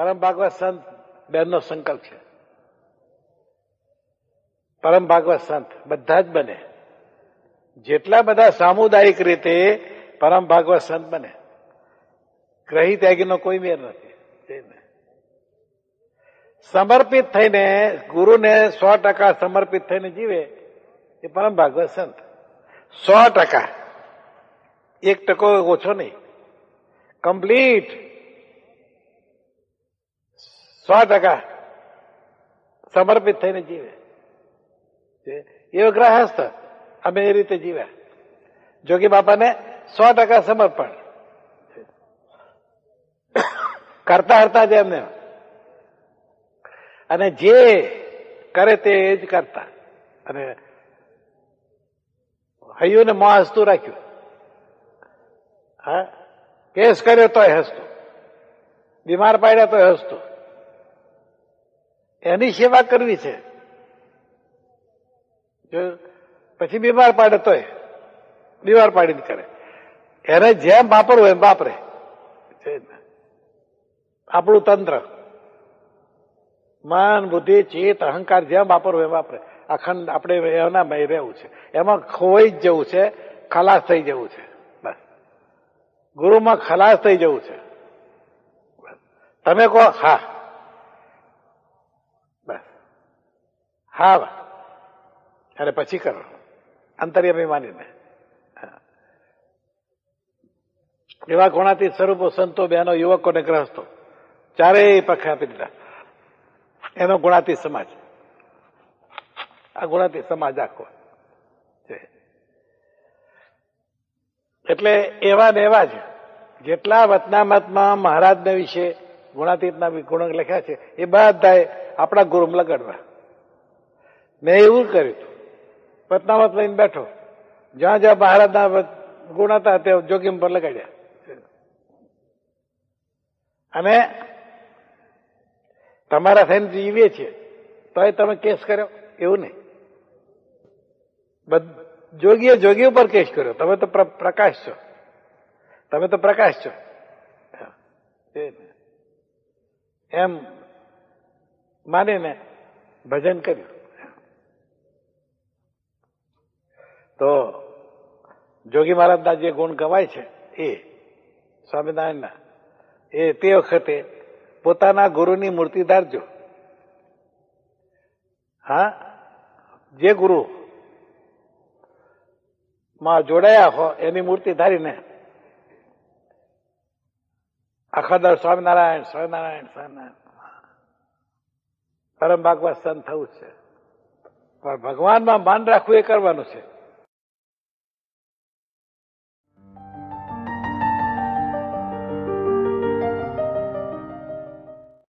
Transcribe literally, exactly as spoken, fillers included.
પરમ ભાગવત સંત બેનનો સંકલ્પ છે. પરમ ભાગવત સંત બધા જ બને, જેટલા બધા સામુદાયિક રીતે પરમ ભાગવત સંત બને. ગ્રહી ત્યાગીનો કોઈ મેર નથી. સમર્પિત થઈને ગુરુને સો ટકા સમર્પિત થઈને જીવે એ પરમ ભાગવત સંત. સો ટકા, એક ટકો ઓછો નહીં, કમ્પ્લીટ સો ટકા સમર્પિત થઈને જીવે. એવો ગ્રહસ્થ અમે એ રીતે જીવ્યા. જોગી બાપાને સો ટકા સમર્પણ, કરતા હરતા જ એમને, અને જે કરે તે જ કરતા, અને હૈયું ને મોં હસતું રાખ્યું. હા, કેસ કર્યો તોય હસતું, બીમાર પાડ્યા તોય હસતું. એની સેવા કરવી છે. જો પછી બીમાર પાડે તોય બીમાર પાડીને કરે. એને જેમ વાપરવું એમ વાપરે. આપણું તંત્ર મન બુદ્ધિ ચિત્ત અહંકાર જેમ વાપરવું એમ વાપરે. અખંડ આપણે એનામાં રહેવું છે, એમાં ખોવાઈ જ જવું છે, ખલાસ થઈ જવું છે. બસ ગુરુમાં ખલાસ થઈ જવું છે. તમે કહો હા, બસ હા, અને પછી કરો અંતર્યામી માનીને. એવા ગુણાતીત સ્વરૂપો સંતો, બહેનો, યુવકોને ગ્રહસ્થો ચારેય પક્ષે આપી દીધા. એનો ગુણાતીત સમાજ, આ ગુણાતીત સમાજ આખો છે. એટલે એવા ને એવા જ જેટલા વતનામતમાં મહારાજના વિશે ગુણાતીતના ગુણો લખ્યા છે એ બધા આપણા ગુરુમાં લગાડવા. મેં એવું કર્યું હતું. વતનામત લઈને બેઠો, જ્યાં જ્યાં મહારાજના ગુણ હતા તે જોગીમ પર લગાડ્યા. અને તમારા થઈને જીવીએ છીએ તો તમે કેસ કર્યો એવું નહીં. જોગીએ જોગી ઉપર કેસ કર્યો. તમે તો પ્રકાશ છો, તમે તો પ્રકાશ છો એમ માનીને ભજન કર્યું. તો જોગી મહારાજના જે ગુણ ગવાય છે એ સ્વામિનારાયણના, એ તે વખતે પોતાના ગુરુની મૂર્તિ ધારજો. હા, જે ગુરુ માં જોડાયા હો એની મૂર્તિ ધારીને આખા દર સ્વામિનારાયણ સ્વામિનારાયણ સ્વામિનારાયણ પરમ ભાગવત સંત થવું છે. પણ ભગવાનમાં માન રાખવું એ કરવાનું છે.